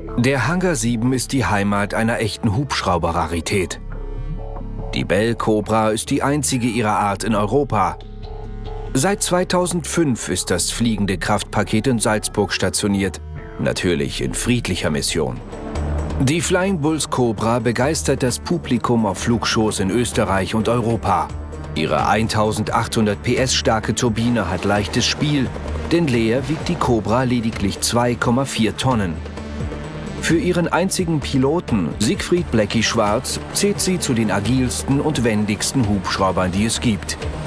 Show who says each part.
Speaker 1: Der Hangar 7 ist die Heimat einer echten Hubschrauber-Rarität. Die Bell Cobra ist die einzige ihrer Art in Europa. Seit 2005 ist das fliegende Kraftpaket in Salzburg stationiert, natürlich in friedlicher Mission. Die Flying Bulls Cobra begeistert das Publikum auf Flugshows in Österreich und Europa. Ihre 1800 PS starke Turbine hat leichtes Spiel, denn leer wiegt die Cobra lediglich 2,4 Tonnen. Für ihren einzigen Piloten, Siegfried Blecki Schwarz, zählt sie zu den agilsten und wendigsten Hubschraubern, die es gibt.